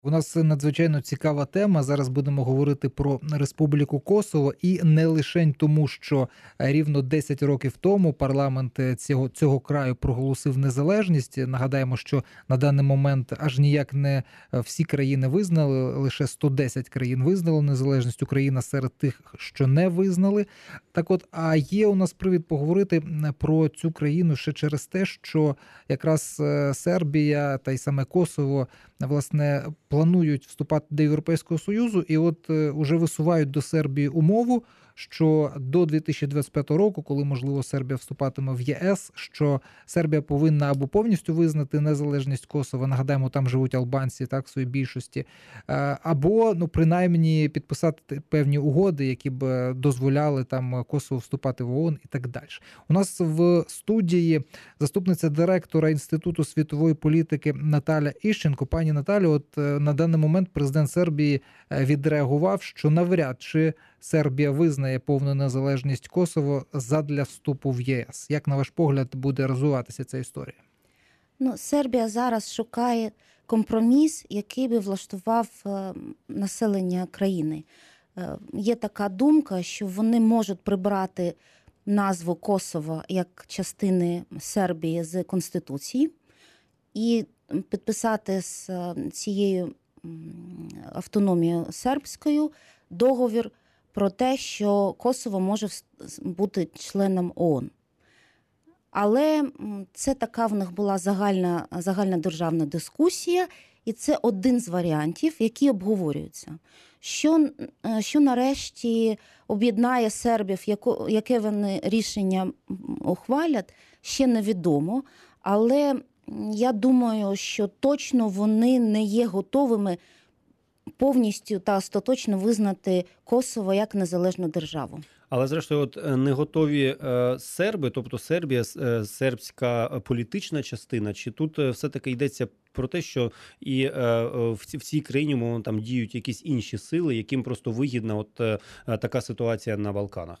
У нас надзвичайно цікава тема. Зараз будемо говорити про Республіку Косово, і не лишень тому, що рівно 10 років тому парламент цього краю проголосив незалежність. Нагадаємо, що на даний момент аж ніяк не всі країни визнали, лише 110 країн визнало незалежність. Україна серед тих, що не визнали. Так от, а є у нас привід поговорити про цю країну ще через те, що якраз Сербія та й саме Косово, власне, планують вступати до Європейського Союзу, і от уже висувають до Сербії умову, що до 2025 року, коли, можливо, Сербія вступатиме в ЄС, що Сербія повинна або повністю визнати незалежність Косова, нагадаємо, там живуть албанці, так, в своїй більшості, або, принаймні, підписати певні угоди, які б дозволяли там Косову вступати в ООН і так далі. У нас в студії заступниця директора Інституту світової політики Наталя Іщенко. Пані Наталю, от на даний момент президент Сербії відреагував, що навряд чи Сербія визнає повну незалежність Косово задля вступу в ЄС. Як, на ваш погляд, буде розвиватися ця історія? Сербія зараз шукає компроміс, який би влаштував населення країни. Є така думка, що вони можуть прибрати назву Косово як частини Сербії з Конституції і підписати з цією автономією сербською договір про те, що Косово може бути членом ООН. Але це така в них була загальна державна дискусія, і це один з варіантів, які обговорюються. Що нарешті об'єднає сербів, яке вони рішення ухвалять, ще невідомо. Але я думаю, що точно вони не є готовими повністю та остаточно визнати Косово як незалежну державу. Але, зрештою, от не готові серби, тобто Сербія, сербська політична частина, чи тут все-таки йдеться про те, що і в цій країні, мовно, там діють якісь інші сили, яким просто вигідна от така ситуація на Балканах?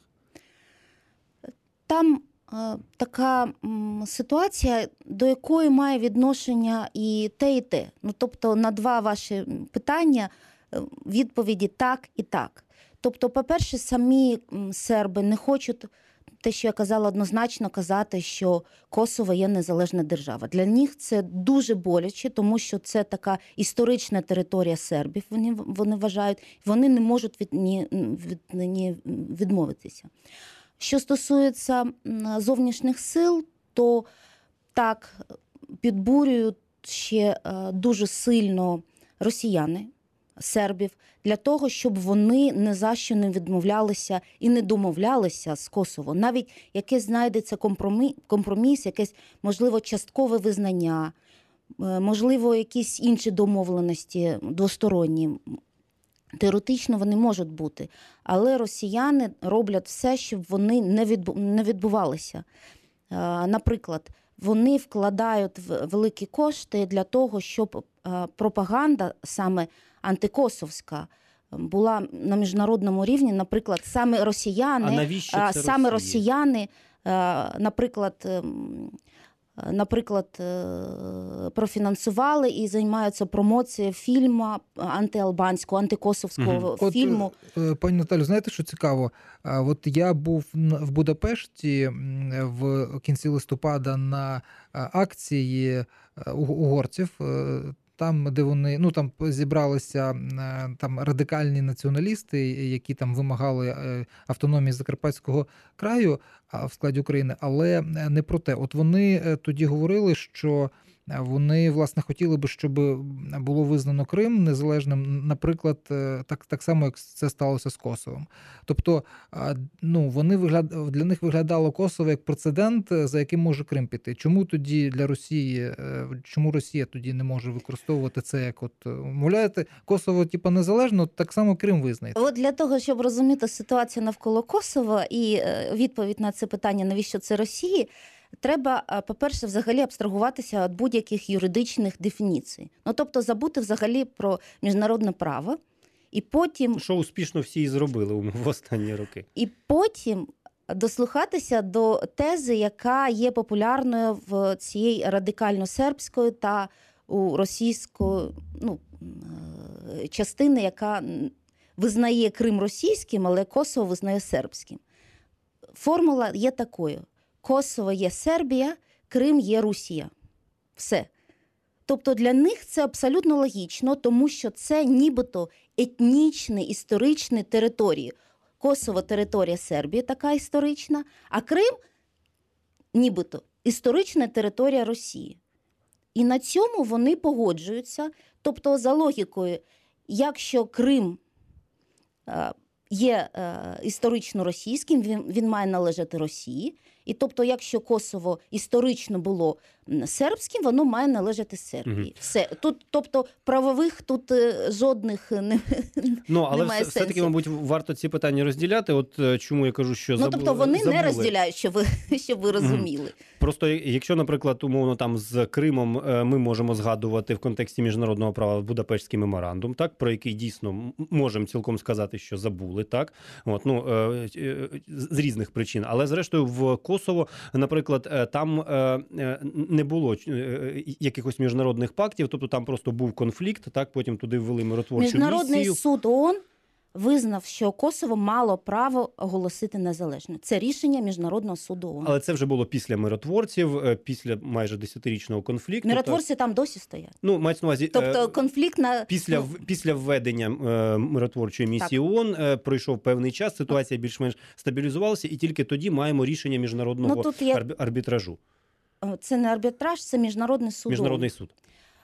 Там така ситуація, до якої має відношення і те, і те. Тобто на два ваші питання відповіді так і так. Тобто, по-перше, самі серби не хочуть, те, що я казала, однозначно казати, що Косово є незалежна держава. Для них це дуже боляче, тому що це така історична територія сербів, вони вважають, вони не можуть від неї відмовитися. Що стосується зовнішніх сил, то так, підбурюють ще дуже сильно росіяни, сербів, для того, щоб вони ні за що не відмовлялися і не домовлялися з Косово. Навіть якесь знайдеться компроміс, якесь, можливо, часткове визнання, можливо, якісь інші домовленості двосторонні. Теоретично вони можуть бути, але росіяни роблять все, щоб вони не відбувалися. Наприклад, вони вкладають великі кошти для того, щоб пропаганда саме антикосовська була на міжнародному рівні. Наприклад, саме росіяни, наприклад, профінансували і займаються промоцією фільму антиалбанського, антикосовського фільму. Пані Наталю, знаєте, що цікаво? От я був в Будапешті в кінці листопада на акції угорців, там, де вони, там зібралися там радикальні націоналісти, які там вимагали автономії Закарпатського краю в складі України, але не про те. От вони тоді говорили, що вони, власне, хотіли би, щоб було визнано Крим незалежним, наприклад, так само, як це сталося з Косовом. Тобто, для них виглядало Косово як прецедент, за яким може Крим піти. Чому тоді для Росії, чому Росія тоді не може використовувати це як мовляєте, Косово незалежно, так само Крим визнає? От для того, щоб розуміти ситуацію навколо Косова і відповідь на це питання, навіщо це Росії, треба, по-перше, взагалі абстрагуватися від будь-яких юридичних дефініцій. Тобто забути взагалі про міжнародне право. І потім... Що успішно всі і зробили в останні роки. І потім дослухатися до тези, яка є популярною в цієї радикально-сербської та у російської, частини, яка визнає Крим російським, але Косово визнає сербським. Формула є такою. Косово є Сербія, Крим є Росія. Все. Тобто для них це абсолютно логічно, тому що це нібито етнічні, історичні території. Косово – територія Сербії, така історична, а Крим – нібито історична територія Росії. І на цьому вони погоджуються. Тобто за логікою, якщо Крим є історично російським, він має належати Росії. І тобто, якщо Косово історично було сербським, воно має належати Сербії. Все. Тут, тобто, правових тут жодних Але немає все-таки, сенсу. мабуть, варто ці питання розділяти. От чому я кажу, що Тобто вони не розділяють, щоб ви розуміли. Просто якщо, наприклад, умовно там з Кримом ми можемо згадувати в контексті міжнародного права Будапештський меморандум, так, про який дійсно можемо цілком сказати, що забули, так, з різних причин. Але зрештою в Косово, наприклад, там не було якихось міжнародних пактів, тобто там просто був конфлікт, так, потім туди ввели миротворчу Міжнародний місію. суд ООН визнав, що Косово мало право оголосити незалежне. Це рішення Міжнародного суду ООН. Але це вже було після миротворців, після майже 10-річного конфлікту. Миротворці там досі стоять. Мається на увазі, Тобто конфлікт на... після введення миротворчої місії ООН пройшов певний час, ситуація більш-менш стабілізувалася, і тільки тоді маємо рішення міжнародного арбітражу. Це не арбітраж, це Міжнародний суд. Міжнародний суд.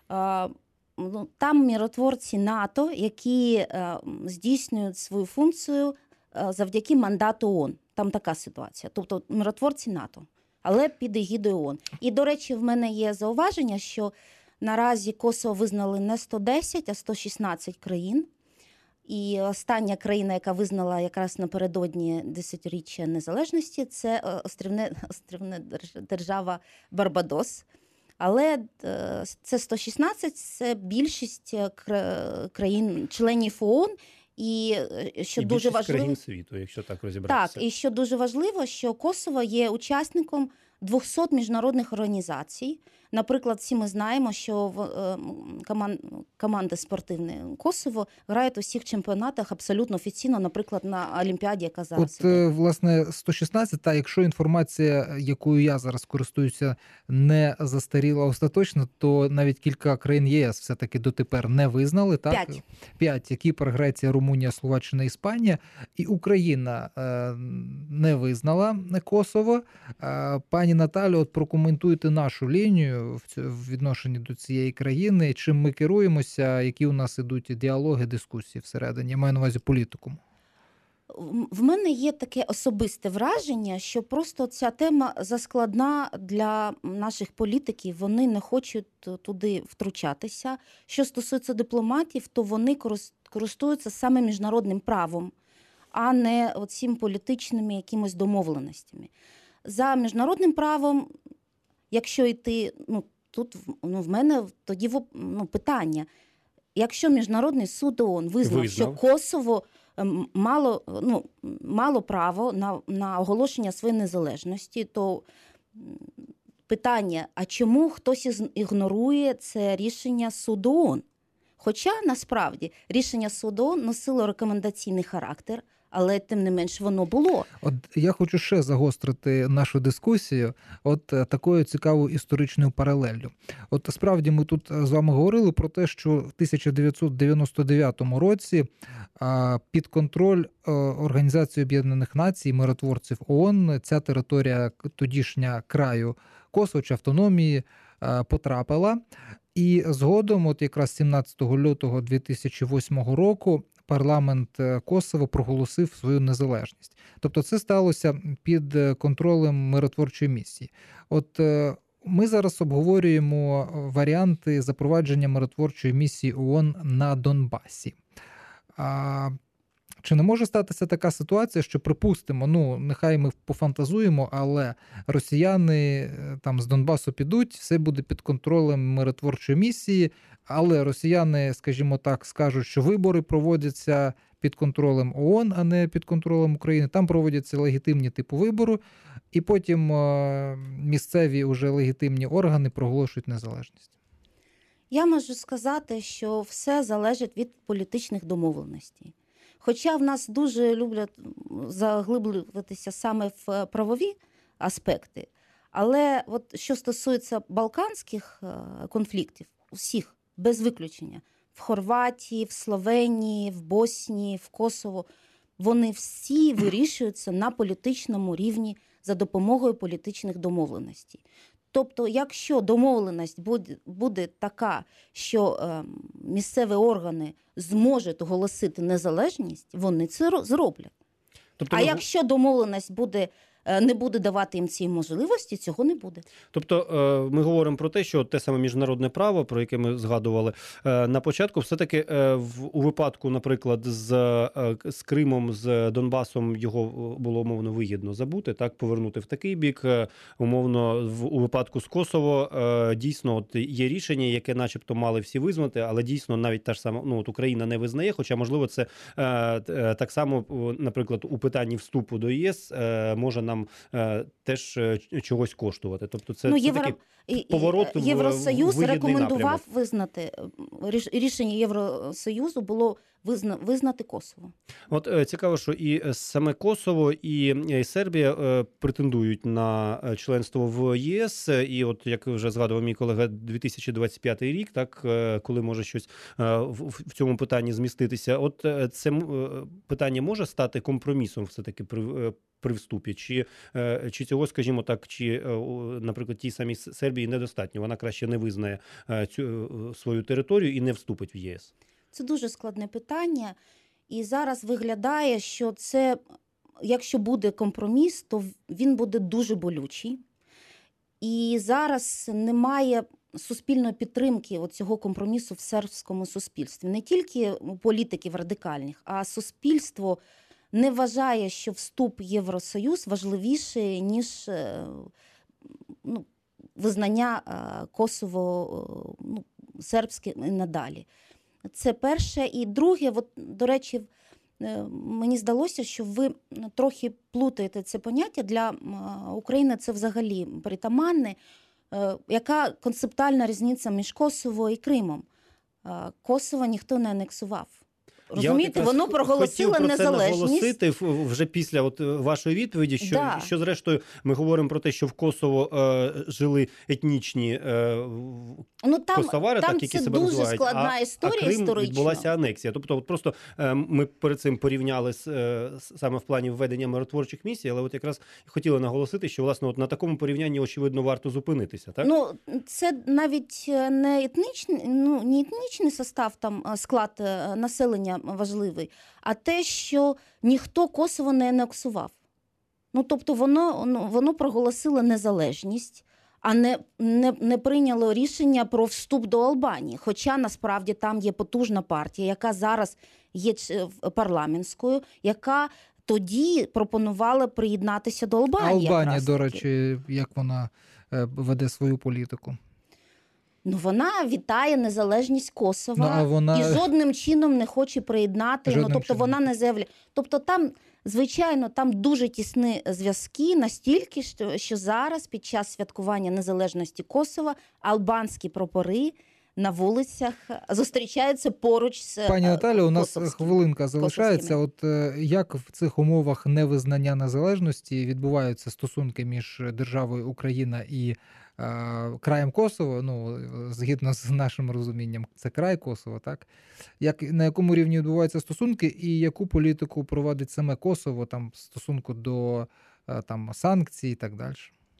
Там миротворці НАТО, які здійснюють свою функцію завдяки мандату ООН. Там така ситуація. Тобто миротворці НАТО, але під егідою ООН. І, до речі, в мене є зауваження, що наразі Косово визнали не 110, а 116 країн. І остання країна, яка визнала якраз напередодні 10-річчя незалежності, це острівна держава Барбадос. Але це 116, це більшість країн-членів ООН. І що дуже важливо, країн світу, якщо так розібратися. Так, і що дуже важливо, що Косово є учасником 200 міжнародних організацій. Наприклад, всі ми знаємо, що команди спортивні Косово грають у всіх чемпіонатах абсолютно офіційно, наприклад, на Олімпіаді, яка зараз. Власне, 116, та якщо інформація, якою я зараз користуюся, не застаріла остаточно, то навіть кілька країн ЄС все-таки дотепер не визнали. Так? 5. Кіпр, Греція, Румунія, Словаччина, Іспанія. І Україна не визнала Косово. Пані Наталю, прокоментуйте нашу лінію в відношенні до цієї країни, чим ми керуємося, які у нас ідуть діалоги, дискусії всередині, я маю на увазі політикуму. В мене є таке особисте враження, що просто ця тема заскладна для наших політиків, вони не хочуть туди втручатися. Що стосується дипломатів, то вони користуються саме міжнародним правом, а не оцим політичними якимось домовленостями. За міжнародним правом, якщо йти, тут в мене тоді питання. Якщо Міжнародний суд ООН визнав, що Косово мало право на оголошення своєї незалежності, то питання, а чому хтось ігнорує це рішення суду ООН? Хоча, насправді, рішення суду ООН носило рекомендаційний характер, але, тим не менш, воно було. Я хочу ще загострити нашу дискусію такою цікавою історичною паралеллю. Справді ми тут з вами говорили про те, що в 1999 році під контроль Організації Об'єднаних Націй, миротворців ООН, ця територія тодішня краю Косово чи автономії потрапила. І згодом, якраз 17 лютого 2008 року, парламент Косово проголосив свою незалежність. Тобто це сталося під контролем миротворчої місії. Ми зараз обговорюємо варіанти запровадження миротворчої місії ООН на Донбасі. Чи не може статися така ситуація, що, припустимо, нехай ми пофантазуємо, але росіяни там з Донбасу підуть, все буде під контролем миротворчої місії, але росіяни, скажімо так, скажуть, що вибори проводяться під контролем ООН, а не під контролем України. Там проводяться легітимні типу вибору, і потім місцеві уже легітимні органи проголошують незалежність. Я можу сказати, що все залежить від політичних домовленостей. Хоча в нас дуже люблять заглиблюватися саме в правові аспекти, але от що стосується балканських конфліктів, усіх, без виключення, в Хорватії, в Словенії, в Боснії, в Косово, вони всі вирішуються на політичному рівні за допомогою політичних домовленостей. Тобто, якщо домовленість буде така, що місцеві органи зможуть оголосити незалежність, вони це зроблять. Тобто А якщо домовленість не буде давати їм цієї можливості, цього не буде. Тобто ми говоримо про те, що те саме міжнародне право, про яке ми згадували на початку, все-таки у випадку, наприклад, з Кримом, з Донбасом його було умовно вигідно забути, так, повернути в такий бік. Умовно, у випадку з Косово дійсно от є рішення, яке начебто мали всі визнати, але дійсно навіть та ж сама, ну, от Україна не визнає, хоча, можливо, це так само, наприклад, у питанні вступу до ЄС може нам теж чогось коштувати. Тобто це такий поворот в Євросоюз вигідний рекомендував напрямок. визнати, рішення Євросоюзу було визнати Косово. От цікаво, що і саме Косово, і Сербія претендують на членство в ЄС. І от, як вже згадував мій колега, 2025 рік, так, коли може щось в цьому питанні зміститися. От це питання може стати компромісом все-таки при вступі? Чи цього, скажімо так, чи, наприклад, тій самій Сербії недостатньо? Вона краще не визнає цю свою територію і не вступить в ЄС? Це дуже складне питання. І зараз виглядає, що це, якщо буде компроміс, то він буде дуже болючий. І зараз немає суспільної підтримки цього компромісу в сербському суспільстві. Не тільки політиків радикальних, а суспільство не вважає, що вступ в Євросоюз важливіший, ніж визнання Косово сербське і надалі. Це перше. І друге, до речі, мені здалося, що ви трохи плутаєте це поняття. Для України це взагалі притаманне. Яка концептуальна різниця між Косово і Кримом? Косово ніхто не анексував. Розумієте, воно проголосило незалежність. Наголосити вже після вашої відповіді, що зрештою ми говоримо про те, що в Коссово жили етнічні косовари, так, які себе називають. Це дуже складна історія Крим історично. Відбулася анексія. Тобто просто ми перед цим порівняли саме в плані введення миротворчих місій, але от якраз хотіли наголосити, що власне от на такому порівнянні, очевидно, варто зупинитися, так? Це навіть не етнічний состав, там склад населення важливий, а те, що ніхто Косово не анексував. Тобто воно проголосило незалежність, а не прийняло рішення про вступ до Албанії. Хоча насправді там є потужна партія, яка зараз є парламентською, яка тоді пропонувала приєднатися до Албанії. Албанія, до речі, як вона веде свою політику? Вона вітає незалежність Косова і жодним чином не хоче приєднати. Вона не заявляє. Тобто там, звичайно, там дуже тісні зв'язки, настільки, що зараз під час святкування незалежності Косова албанські прапори на вулицях зустрічаються поруч з Пані Наталю, у нас хвилинка залишається. От як в цих умовах невизнання незалежності відбуваються стосунки між державою Україна і краєм Косово, згідно з нашим розумінням, це край Косово, так? На якому рівні відбуваються стосунки і яку політику проводить саме Косово там, в стосунку до санкцій і так далі?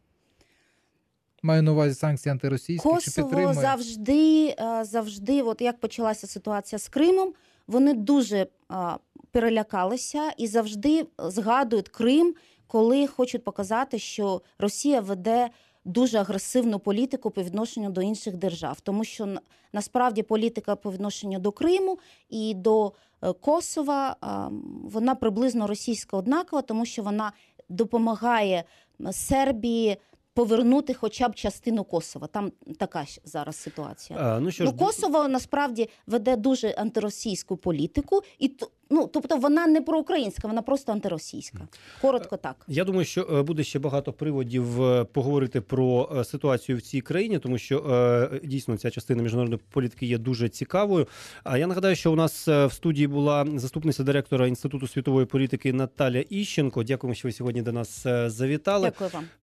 Маю на увазі санкції антиросійські, чи підтримує? Косово завжди, от як почалася ситуація з Кримом, вони дуже перелякалися і завжди згадують Крим, коли хочуть показати, що Росія веде дуже агресивну політику по відношенню до інших держав. Тому що насправді політика по відношенню до Криму і до Косова, вона приблизно російська однакова, тому що вона допомагає Сербії повернути хоча б частину Косова. Там така зараз ситуація. Ну, що ж, Косово насправді веде дуже антиросійську політику, і тобто вона не проукраїнська, вона просто антиросійська. Коротко так. я думаю, що буде ще багато приводів поговорити про ситуацію в цій країні, тому що дійсно ця частина міжнародної політики є дуже цікавою. А я нагадаю, що у нас в студії була заступниця директора Інституту світової політики Наталя Іщенко. Дякуємо, що ви сьогодні до нас завітали. Дякую вам.